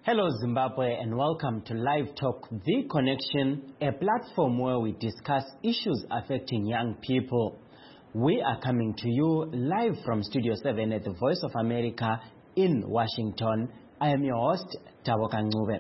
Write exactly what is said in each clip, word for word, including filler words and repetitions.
Hello Zimbabwe and welcome to Live Talk, The Connection, a platform where we discuss issues affecting young people. We are coming to you live from Studio seven at the Voice of America in Washington. I am your host, Taboka Ncube.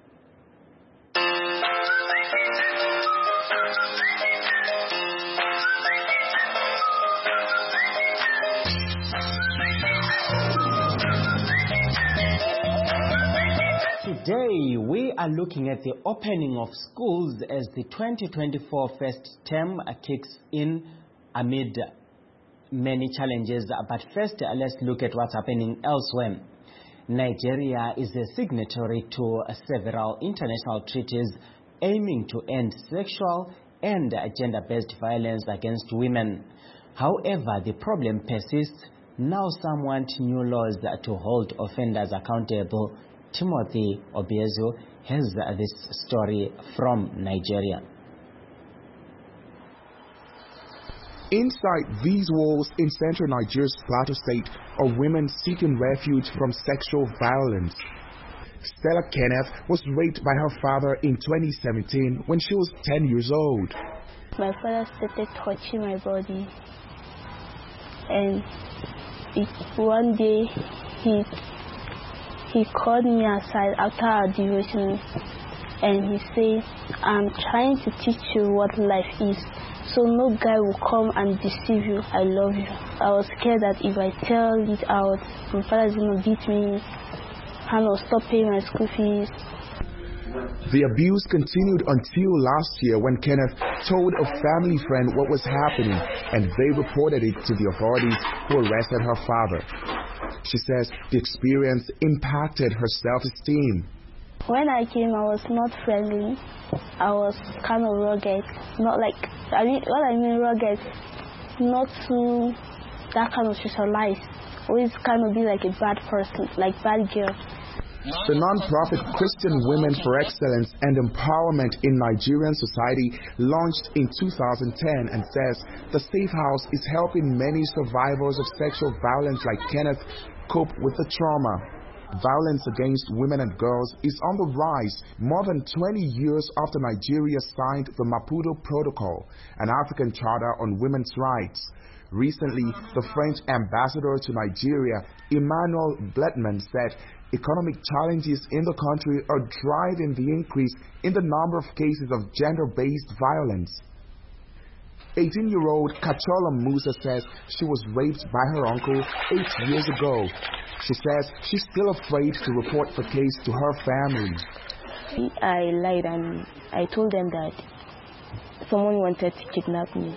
Today, we are looking at the opening of schools as the twenty twenty-four first term kicks in amid many challenges. But first, let's look at what's happening elsewhere. Nigeria is a signatory to several international treaties aiming to end sexual and gender-based violence against women. However, the problem persists. Now some want new laws to hold offenders accountable. Timothy Obiezu has this story from Nigeria. Inside these walls in central Nigeria's Plateau State are women seeking refuge from sexual violence. Stella Kenneth was raped by her father in twenty seventeen when she was ten years old. My father started touching my body, and it, one day he He called me aside after our devotion and he said, I'm trying to teach you what life is, so no guy will come and deceive you. I love you. I was scared that if I tell it out, my father's going to beat me and I'll stop paying my school fees. The abuse continued until last year when Kenneth told a family friend what was happening and they reported it to the authorities who arrested her father. She says the experience impacted her self-esteem. When I came, I was not friendly. I was kind of rugged. Not like, I mean, what I mean rugged, not too, that kind of socialized. Always kind of be like a bad person, like bad girl. The non-profit Christian Women for Excellence and Empowerment in Nigerian Society launched in two thousand ten and says the Safe House is helping many survivors of sexual violence like Kenneth cope with the trauma. Violence against women and girls is on the rise more than twenty years after Nigeria signed the Maputo Protocol, an African charter on women's rights. Recently, the French ambassador to Nigeria, Emmanuel Bletman, said economic challenges in the country are driving the increase in the number of cases of gender-based violence. eighteen-year-old Kachola Musa says she was raped by her uncle eight years ago. She says she's still afraid to report the case to her family. I lied and I told them that someone wanted to kidnap me.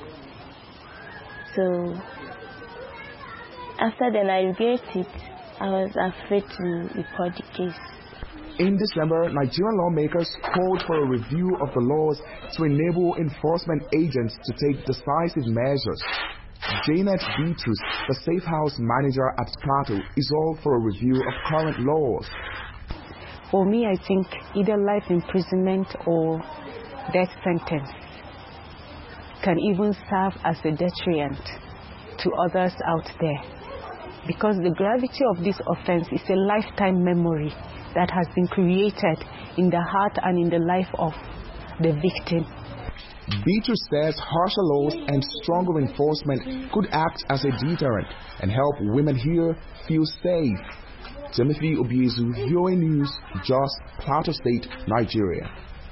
So after then I regret it. I was afraid to report the case. In December, Nigerian lawmakers called for a review of the laws to enable enforcement agents to take decisive measures. Janet Beatrice, the Safe House manager at Plateau, is all for a review of current laws. For me, I think either life imprisonment or death sentence can even serve as a deterrent to others out there. Because the gravity of this offense is a lifetime memory that has been created in the heart and in the life of the victim. Beatrice says harsher laws and stronger enforcement could act as a deterrent and help women here feel safe. Timothy Obiezu, V O A News, Jos, Plateau State, Nigeria.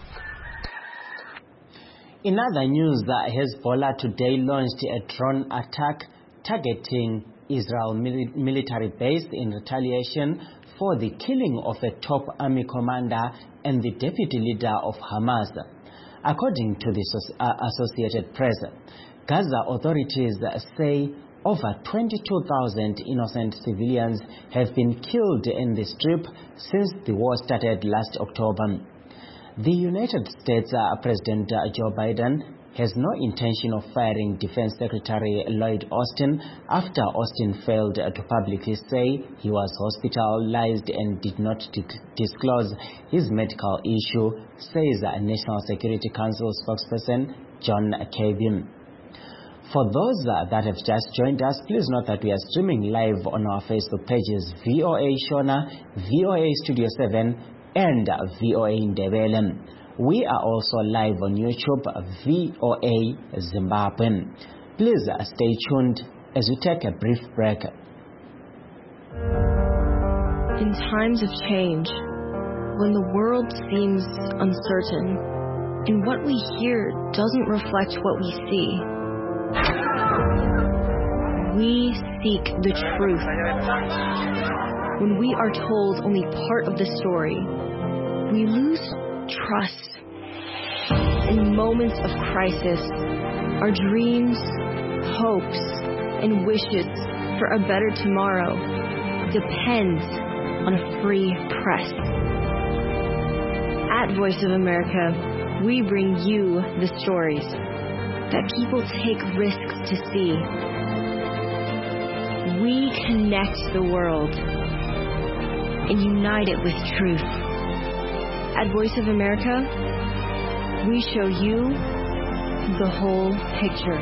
In other news, Hezbollah today launched a drone attack targeting Israel mili- military base in retaliation for the killing of a top army commander and the deputy leader of Hamas. According to the uh, Associated Press, Gaza authorities say over twenty-two thousand innocent civilians have been killed in the strip since the war started last October. The United States uh, President uh, Joe Biden has no intention of firing Defense Secretary Lloyd Austin after Austin failed to publicly say he was hospitalized and did not disclose his medical issue, says a National Security Council spokesperson John Kirby. For those that have just joined us, please note that we are streaming live on our Facebook pages V O A Shona, V O A Studio seven, and V O A Ndebele. We are also live on YouTube, V O A Zimbabwe. Please stay tuned as we take a brief break. In times of change, when the world seems uncertain, and what we hear doesn't reflect what we see, we seek the truth. When we are told only part of the story, we lose trust. In moments of crisis, our dreams, hopes, and wishes for a better tomorrow depends on a free press. At Voice of America, we bring you the stories that people take risks to see. We connect the world and unite it with truth. At Voice of America, we show you the whole picture.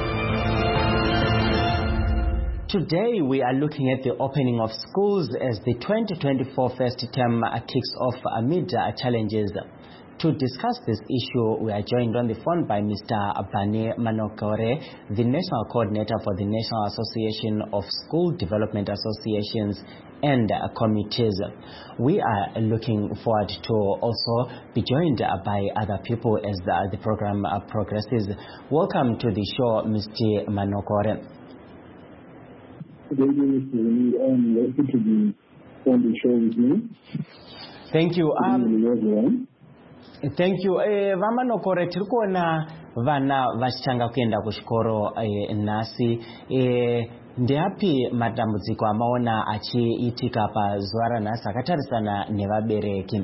Today we are looking at the opening of schools as the twenty twenty-four first term kicks off amid challenges. To discuss this issue, we are joined on the phone by Mister Bane Manokore, the National Coordinator for the National Association of School Development Associations and Committees. We are looking forward to also be joined by other people as the, the program progresses. Welcome to the show, Mister Manokore. Good evening, Mister Lee. I'm happy to be on the show with you. Thank you. Good evening, everyone. Thank you. Eh, Vamanokore, tiri kuona vana vachichanga kuenda kuchikoro eh, nasi. Eh, ndeapi matambudziko amaona achiitika pazuva ranhasi akatarisana nevabereki?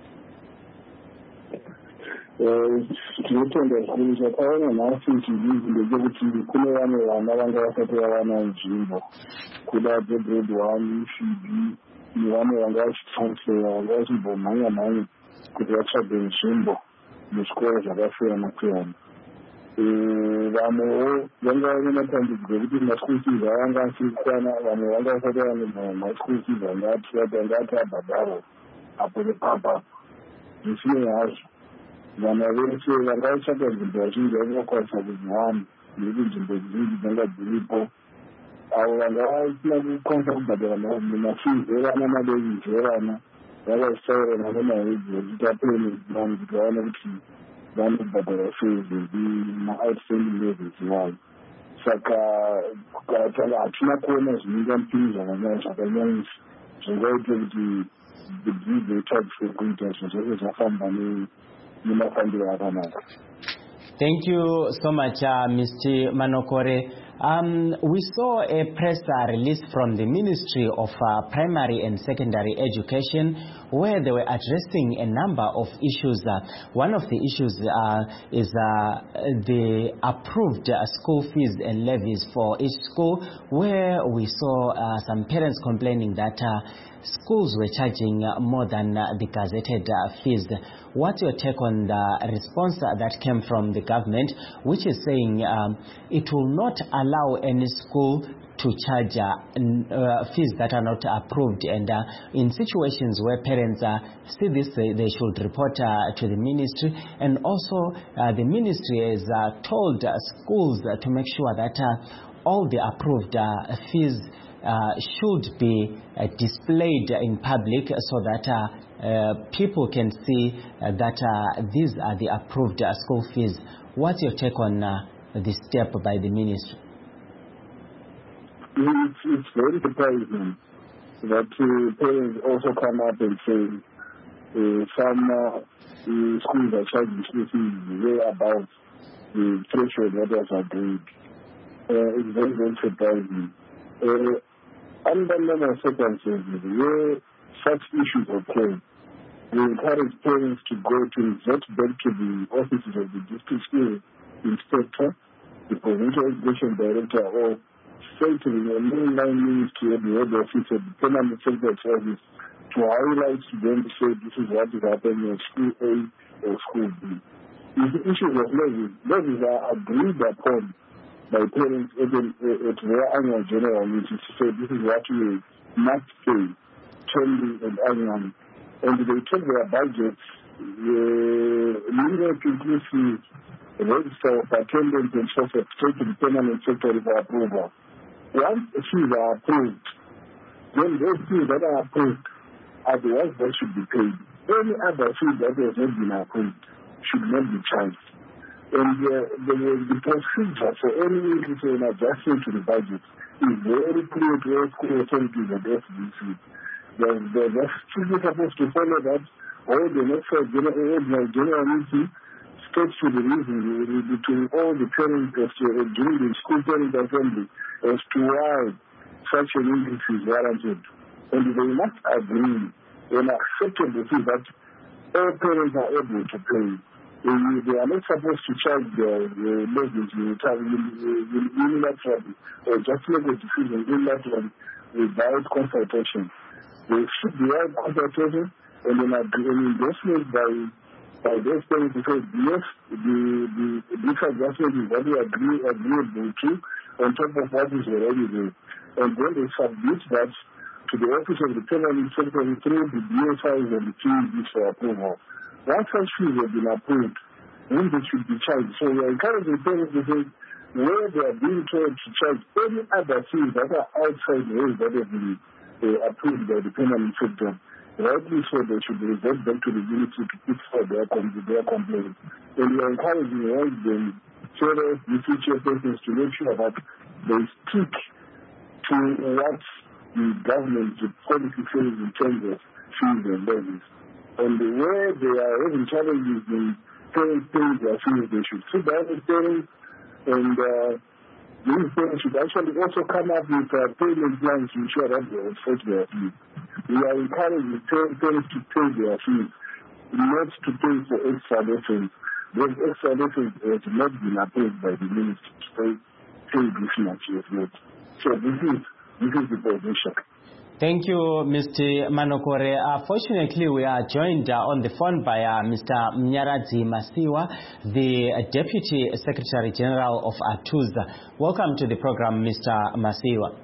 Tinotenda zvinhu zvakaona nhasi chizhinji ndechekuti kune vamwe vana vanga vasati vawana nzvimbo kuda dzegiredi one C B nevamwe vanga vachitransfera vanga vachimbomhanya mhanya kuti vatsvage nzvimbo muzvikoro zvakasiyana siyana. Vamwewo vanga vane matambudziko ekuti maschool fees avanga asikwana, vamwe vanga vasati vane maschool fees anga ati abhadharwa apo nepapa. Zvisinei hazvo, vana vese vanga vatsvaka nzvimbo vazhinji vangakwanisa kuziwana nekuti nzvimbo zhinji dzanga dziripo. Avo vanga vasina kukwanisa kubhadhara mafees evana, malevies evana, vakazitaurana nemahedzi vachiti apayment mani kuti vaone kuti vanobhadhara fees ma-outstanding levels iwayo. Saka hatina kuona zvinoita mupini zvakanyanyisa zvingaite kuti dzidzo itariswe kuita zvinhu zvose zvafamba nemafambiro akanaka. Thank you so much, uh, Mister Manokore. Um, we saw a press uh, release from the Ministry of uh, Primary and Secondary Education where they were addressing a number of issues. Uh, one of the issues uh, is uh, the approved uh, school fees and levies for each school, where we saw uh, some parents complaining that uh, schools were charging uh, more than uh, the gazetted uh, fees. What's your take on the response uh, that came from the government, which is saying um, it will not allow any school to charge uh, uh, fees that are not approved, and uh, in situations where parents uh, see this, they, they should report uh, to the ministry, and also uh, the ministry has uh, told uh, schools uh, to make sure that uh, all the approved uh, fees Uh, should be uh, displayed in public so that uh, uh, people can see uh, that uh, these are the approved uh, school fees. What's your take on uh, this step by the ministry? It's, it's very surprising that uh, parents also come up and say uh, some uh, uh, schools are charging school fees way above the threshold that was agreed. Uh, it's very, very surprising. Uh, under normal circumstances, where such issues occur, we encourage parents to go to revert back to the offices of the district school inspector, the provincial education director, or straight to the mainline ministry of the head office of the permanent secretary office to highlight to them to say this is what is happening at school A or school B. If the issues of levies, levies are agreed upon by parents at, at their annual general meeting to say this is what we must pay, termly and annually. and they take their budgets, the minimum inclusive register of attendance and so forth, take to the permanent secretary for approval. Once fees are approved, then those fees that are approved are the ones that should be paid. Any other fee that has not been approved should not be charged. And uh, the, the procedure for any increase or adjustment to the budget is very clear to all school authorities and S B C. They're, they're, they're strictly supposed to follow that. All the next general, general meeting states to the reason between all the parents as to, uh, during the school parent assembly as to why such an increase is warranted. And they must agree and accept the thing that all parents are able to pay. They, they are not supposed to charge their mortgage unilaterally or just make a decision unilaterally without consultation. They should be out consultation and then an endorsement by by those parents to say yes, the the this adjustment is what we agree agreeable to on top of what is already there. And then they submit that to the office of the permanent secretary through the D S Is and the T E Bs for approval. Once such fees have been approved, then they should be charged. So we are encouraging parents to say where they are being told to charge any other fees that are outside the ways that have been uh, approved by the permanent secretary. Rightly so, they should revert back to the unity to put for their, their complaints. And we are encouraging all the chairs, the future persons to make sure that they stick to what the government, the policy says in terms of fees and levies. And where they are having challenges in paying, paying their fees, they should sit down with parents, and uh, these parents should actually also come up with uh, payment plans to ensure that they offset their fees. We are encouraging parents to pay their fees, not to pay for extra lessons. Those extra lessons have not been approved by the ministry to pay, pay this much as yet. So this is, this is the position. Thank you, Mister Manokore. Uh, fortunately, we are joined uh, on the phone by uh, Mister Mnyaradzi Masiwa, the uh, Deputy Secretary General of ATUZA. Welcome to the program, Mister Masiwa.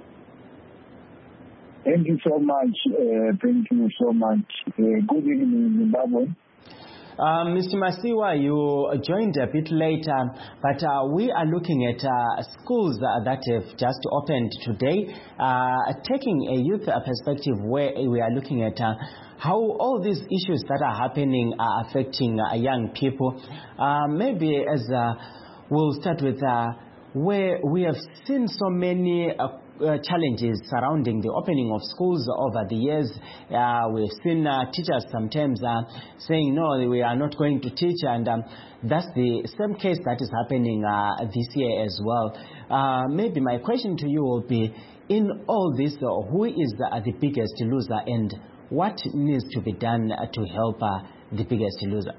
Thank you so much. Uh, thank you so much. Uh, good evening, Zimbabwe. Uh, Mister Masiwa, you joined a bit later, but uh, we are looking at uh, schools uh, that have just opened today, uh, taking a youth perspective where we are looking at uh, how all these issues that are happening are affecting uh, young people. Uh, maybe as uh, we'll start with uh, where we have seen so many uh, Uh, challenges surrounding the opening of schools over the years. Uh, we've seen uh, teachers sometimes uh, saying, no, we are not going to teach, and um, that's the same case that is happening uh, this year as well. Uh, maybe my question to you will be, in all this, uh, who is uh, the biggest loser, and what needs to be done uh, to help uh, the biggest loser?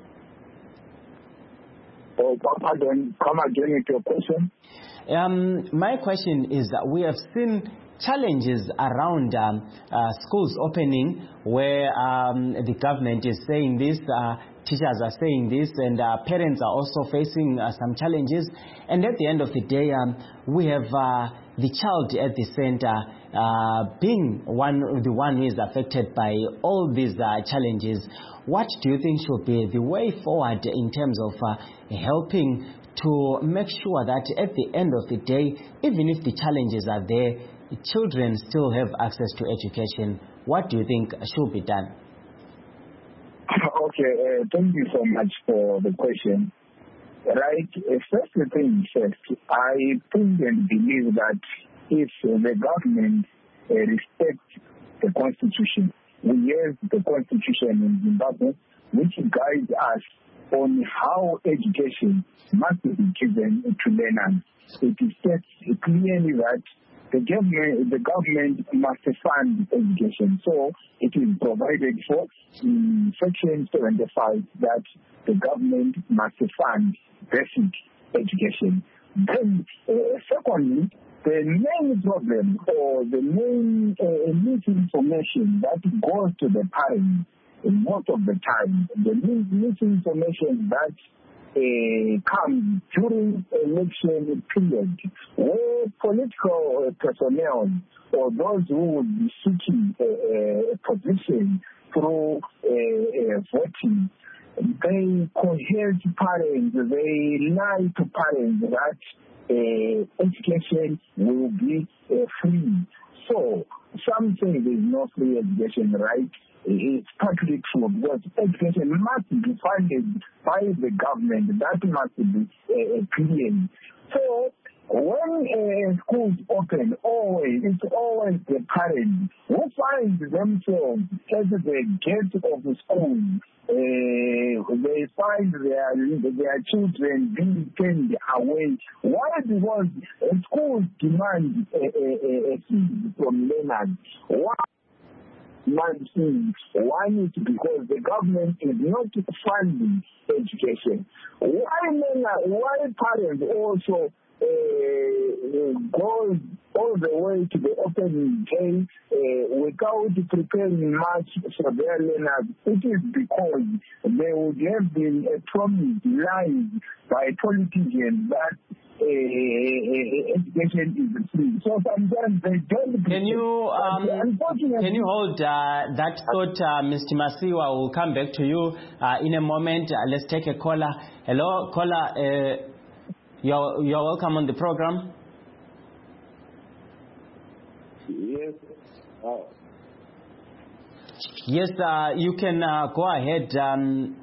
Oh, pardon, come again with your question. Um, my question is that we have seen challenges around um, uh, schools opening where um, the government is saying this, uh, teachers are saying this, and uh, parents are also facing uh, some challenges. And at the end of the day, um, we have uh, the child at the center uh, being one, the one who is affected by all these uh, challenges. What do you think should be the way forward in terms of uh, helping to make sure that at the end of the day, even if the challenges are there, children still have access to education? What do you think should be done? Okay, uh, thank you so much for the question. Right, uh, first thing first, I think and believe that if uh, the government uh, respects the Constitution, we have the Constitution in Zimbabwe, which guides us on how education must be given to learners. It is states clearly that the government, the government must fund education. So it is provided for in Section seventy-five that the government must fund basic education. Then, uh, secondly, the main problem or the main uh, misinformation that goes to the parents most of the time, the misinformation that uh, comes during election period, where political personnel or those who would be seeking a, a position through uh, uh, voting, they coerce parents, they lie to parents that uh, education will be uh, free. So some say there is no free education, right? It's partly true because education must be funded by the government. That must be uh, clear. So when uh, schools open, always it's always the parents who find themselves at the gate of the school. Uh, they find their their children being turned away. Why? Because uh, schools demand a, a, a fee from learners. Why? One thing. One is because the government is not funding education. Why learners, why parents also uh, go all the way to the opening day uh, without preparing much for their learners? It is because they would have been a promise lied by politicians that Uh, education is free. So sometimes they don't. Can you um, can you hold uh, that thought, uh, Mister Masiwa? Will come back to you uh, in a moment. Uh, let's take a caller. Hello, caller. Uh, you're you're welcome on the program. Yes. Uh, yes, uh, you can uh, go ahead. Um,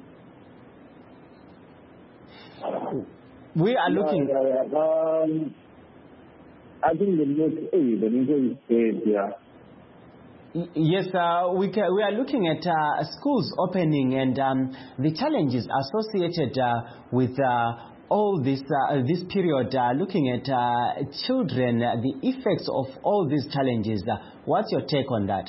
We are looking. Yeah, yeah, yeah. Um, I think the next aid, the next aid, yeah. Yes, uh, we ca- we are looking at uh, schools opening and um, the challenges associated uh, with uh, all this uh, this period. Uh, looking at uh, children, uh, the effects of all these challenges. Uh, what's your take on that?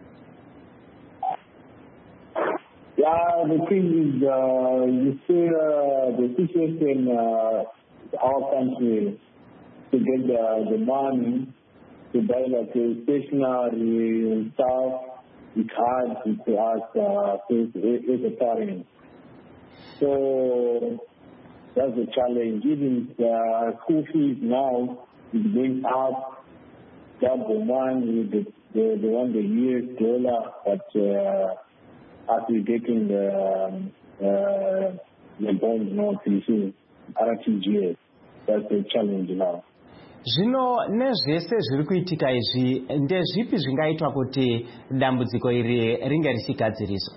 Yeah, the thing is, uh, you see uh, the situation uh, our country to get the, the money to buy like a stationery and stuff, it's hard to us uh, as, as a parent. So that's the challenge. Even uh, school fees now is going up, double money, the, the, the one the U S dollar, but uh, as we're getting the, um, uh, the bond notice, R T G S, that's the challenge now. Zvino nezvese zviri kuitika izvi ndezvipi zvingaitwa kuti dambudziko iri ringe richigadziriswa?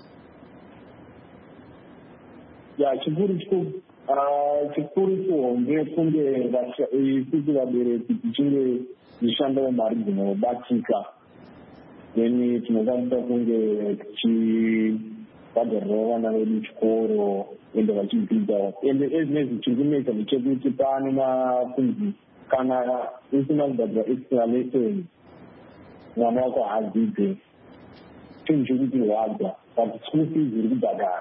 Ya chikuru chikuru kuhombe kunge kuti vabereki tichinge tichishandawo mari dzinobatika. Then tinokwanisa kunge tichibhadharirawo vana vedu chikoro ende vachidzidza ende ezvinezvi tiri kunoita ndechekuti pane makunzi kana usina kubhadhira extra lesson mwana wako haadzidze chinhu chekuti rwadza but school fees ziri kubhadhara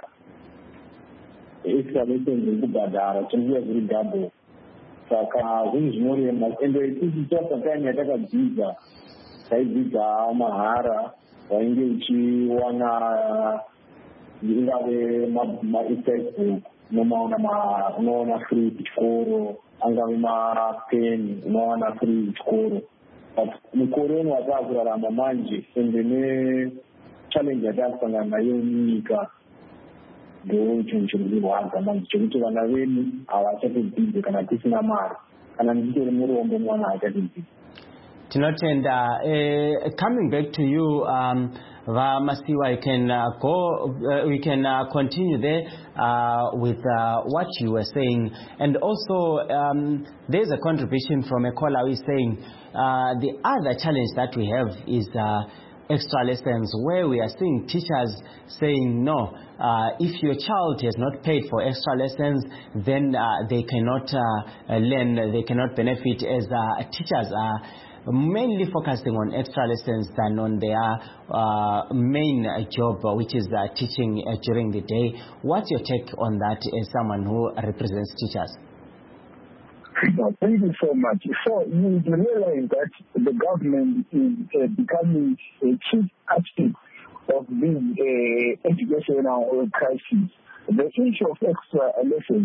extra lesson ziri kubhadhara chinouya zviri double saka zvinhu zvinorema ende isusu tasatime yatakadzidza taidzidza mahara wainge uchiwana ingave ma-textbook unoona free kuchikoro angave mapeni unowana free kuchikoro but mukore uno wataakurarama manje ende nechallenge yataakusangana nayo munyika ndo chinhu chiri kurwadza manje chekuti vana vedu havachatodzidze kana tisina mari kana nditori murombo mwana haachatodzidze. Tinotenda. Uh, coming back to you, um, Masiwa, you can uh, go. Uh, we can uh, continue there uh, with uh, what you were saying, and also um, there's a contribution from a caller who is saying uh, the other challenge that we have is uh, extra lessons, where we are seeing teachers saying no. Uh, if your child has not paid for extra lessons, then uh, they cannot uh, learn. They cannot benefit, as uh, teachers are mainly focusing on extra lessons than on their uh, main uh, job, uh, which is uh, teaching uh, during the day. What's your take on that as someone who represents teachers? No, thank you so much. So you realize that the government is uh, becoming a chief architect of the uh, educational crisis. The issue of extra lessons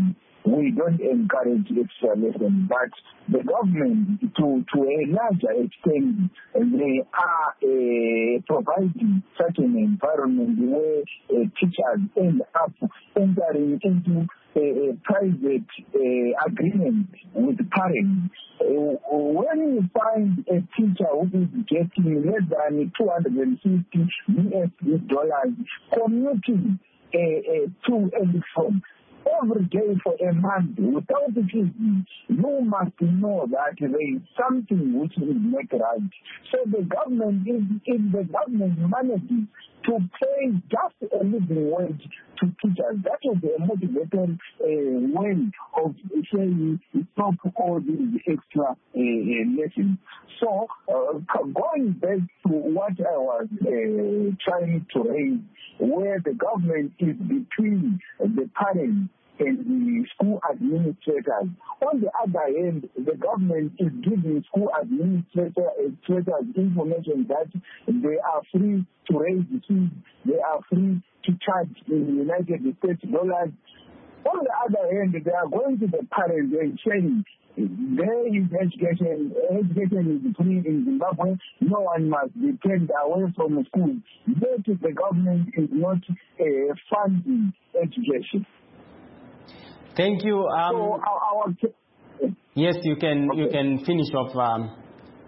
we don't encourage extra lessons. But the government, to, to a larger extent, they are uh, providing such an environment where uh, teachers end up entering into a, a private uh, agreement with parents. Uh, when you find a teacher who is getting less than two hundred fifty U S dollars commuting uh, uh, to a reform every day for a month without fees, you must know that there is something which is not right. So the government, if, if the government manages to pay just a living wage to teachers, that is a motivator uh, way of saying stop all these extra uh, lessons. So uh, going back to what I was uh, trying to raise, where the government is between the parents and the school administrators. On the other hand, the government is giving school administrators information that they are free to raise fees, they are free to charge in the United States dollars. On the other hand, they are going to the parents and saying, there is education, education is free in Zimbabwe, no one must be turned away from school. But the government is not uh, funding education. Thank you. Um, so our, our yes, you can okay. you can finish off. Um,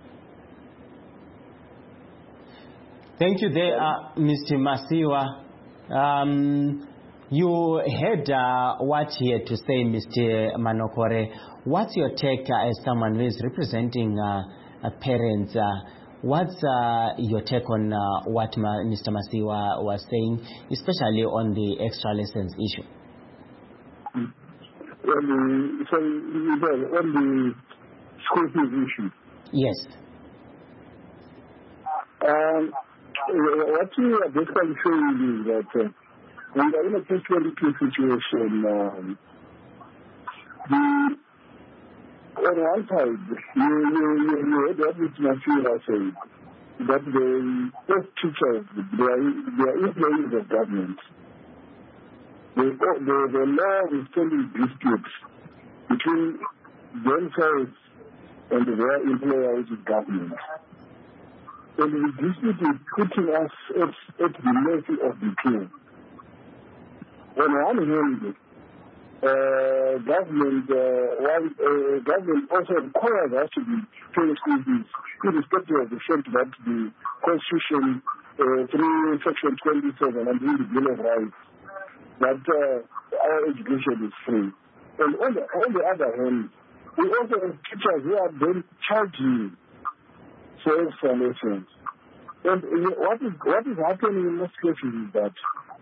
thank you there, uh, Mister Masiwa. Um, you heard uh, what he had to say, Mister Manokore. What's your take uh, as someone who is representing uh, uh, parents? Uh, what's uh, your take on uh, what Ma- Mister Masiwa was saying, especially on the extra lessons issue? Mm. On the, so, on the school fees issue. Yes. Um, what we are basically saying is that uh, we are in a catch twenty-two situation. Um, the, on one side, you, you, you, you heard what Mister Masiwa said, that the first teachers, they are, they are employees of government. The, the, the law is telling disputes between themselves and their employer, which is government. And the dispute is putting us at, at the mercy of the king. On one hand, uh, government, uh, while, uh, government also requires us to be paying school fees, irrespective of the fact that the Constitution, uh, through Section twenty-seven and in the Bill of Rights, that uh, our education is free. And on the, on the other hand, we also have teachers who are then charging for extra lessons. And uh, what is what is happening in most cases is that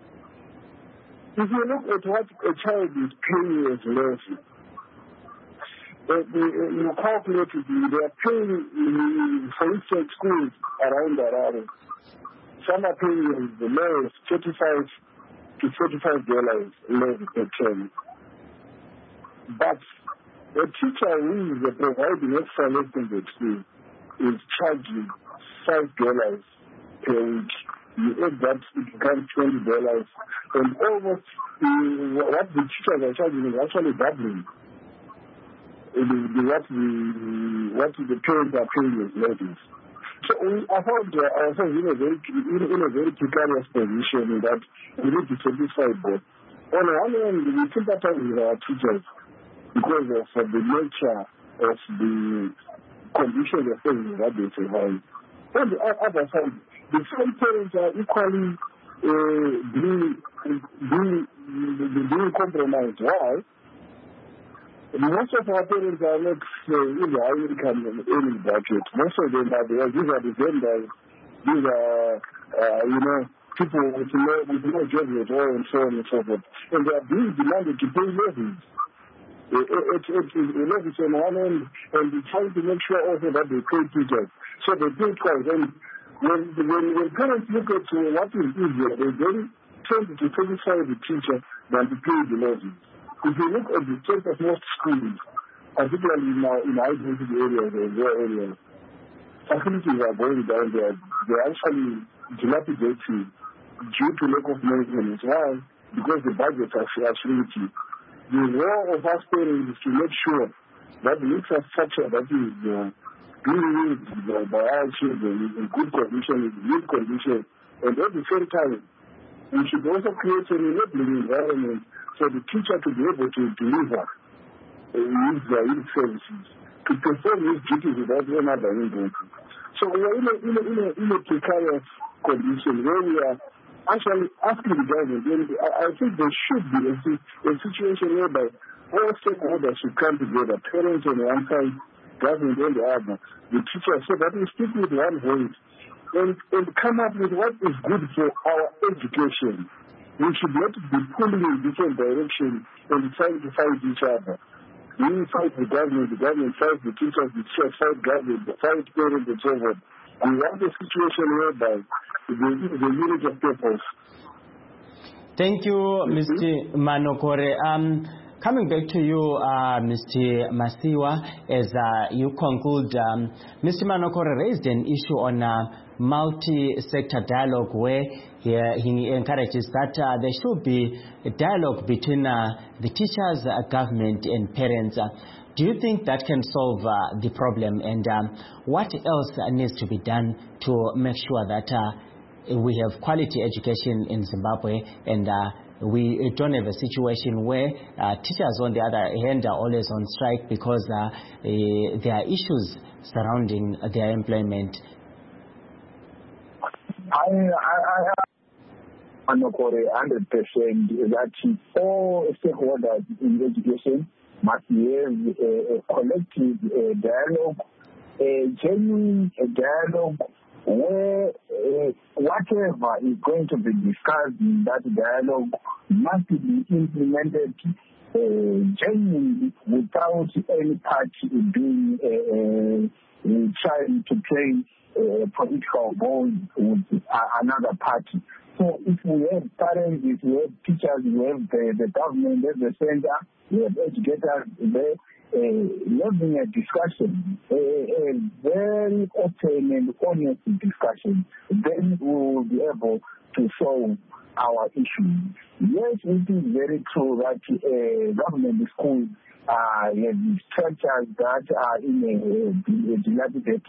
if you look at what a child is paying as lesson, uh, you calculate it, they are paying, uh, for instance, schools around Harare. Some are paying the lowest thirty-five to forty-five dollars less per term. But a teacher who is providing extra lessons at school is charging five dollars per week. You add that, it becomes twenty dollars. And almost uh, what the teachers are charging is actually doubling the, the, what, the, what the parents are paying as lessons. So we I found uh, ourselves in a very in, in a very precarious position in that we need to satisfy both. On the one hand, we sympathize with our teachers because of uh, the nature of the conditions of things that they survive. On the other side, the same parents are equally uh, being, being, being compromised. Why? Most of our parents are not uh, in the high income earning bracket. Most of them are there. These are the vendors. These are, uh, you know, people with no, with no jobs at all and so on and so forth. And they are being demanded to pay levies. It's a levies on one end, and they're trying to make sure also that they pay teachers. So they pay twice. And when, when, when parents look at uh, what is easier, they then tend to satisfy the teacher than to pay the levies. If you look at the state of most schools, particularly now in high-density areas or rural areas, facilities are going down there. They're actually dilapidating due to lack of maintenance. Why? Because the budgets are shrinking. the role of us parents is to make sure that the infrastructure that is uh, being used by, by our children is in good condition, in good condition, and at the same time, we should also create an enabling environment for the teacher to be able to deliver uh, his, uh, his services, to perform his duties without any other input. So we are in a, in a, in a, in a precarious condition where we are actually asking the government, and I, I think there should be a, a situation whereby all stakeholders should come together, parents on one side, government on the other, the teachers, so that we speak with one voice and, and come up with what is good for our education. We should not be pulling in different directions and trying to fight each other. We fight the government, the government fights the teachers, the teachers fight government, the fight parents, and so on. We want a situation whereby the, the unity of purpose. Thank you, Mister Manokore. Um, coming back to you, uh, Mister Masiwa, as uh, you conclude, um, Mister Manokore raised an issue on uh, multi-sector dialogue where he, uh, he encourages that uh, there should be a dialogue between uh, the teachers, uh, government, and parents. Uh, do you think that can solve uh, the problem? And um, what else uh, needs to be done to make sure that uh, we have quality education in Zimbabwe, and uh, we don't have a situation where uh, teachers on the other hand are always on strike because uh, uh, there are issues surrounding their employment? I, I, I am one hundred percent that all stakeholders in education must have a, a collective a dialogue, a genuine a dialogue where uh, whatever is going to be discussed in that dialogue must be implemented uh, genuinely without any party doing uh, uh, trying to play uh, political ball with uh, another party. So if we have parents, if we have teachers, we have the, the government at the center, we have educators there, uh, having a discussion, a, a very open and honest discussion, then we will be able to solve our issues. Yes, it is very true that uh, government schools uh, have structures that are in a, a dilapidated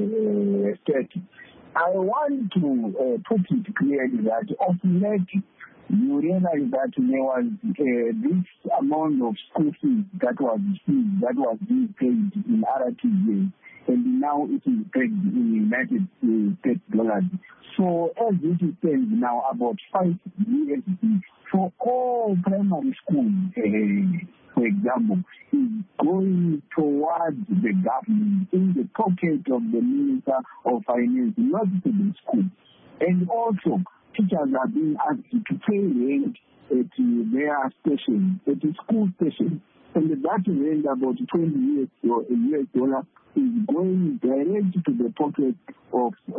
uh, state. I want to uh, put it clearly that of late, you realize that there was uh, this amount of school fees that was fees that was being paid in R T J, and now it is paid in United States dollars. So as it stands now, about five years for all primary schools, uh, for example, is going towards the government in the pocket of the Minister of Finance, not to the school. And also, teachers are being asked to pay rent at their station, at the school station. And that rent, about twenty U S dollars, is going direct to the pocket of uh,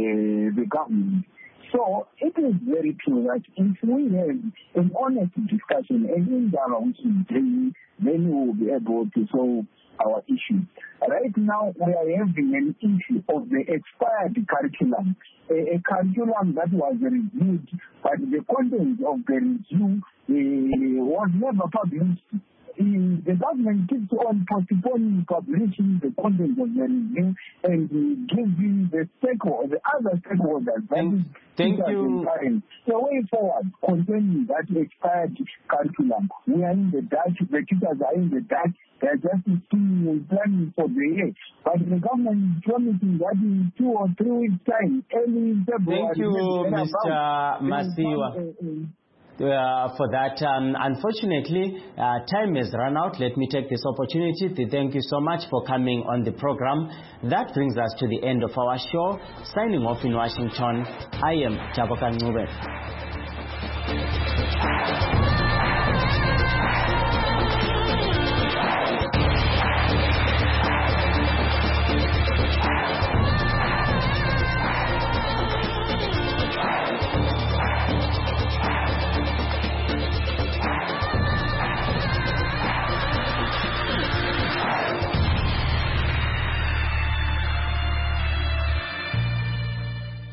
the government. So it is very true that if we have an honest discussion and in dialogue, then we will be able to solve our issue. Right now, we are having an issue of the expired curriculum, a, a curriculum that was reviewed, but the content of the review uh, was never published. In the government keeps on postponing publishing the content of the review and uh, giving the stakeholders, the other stakeholders, Thank, thank you. The way forward concerning that expired curriculum. We are in the Dutch, the teachers are in the Dutch, they are just seeing and planning for the year. But the government is promising that in two or three weeks' time, early February. Thank you, Mister Masiwa. Uh, for that. Um, unfortunately, uh, time has run out. Let me take this opportunity to thank you so much for coming on the program. That brings us to the end of our show. Signing off in Washington, I am Taboka Ngube.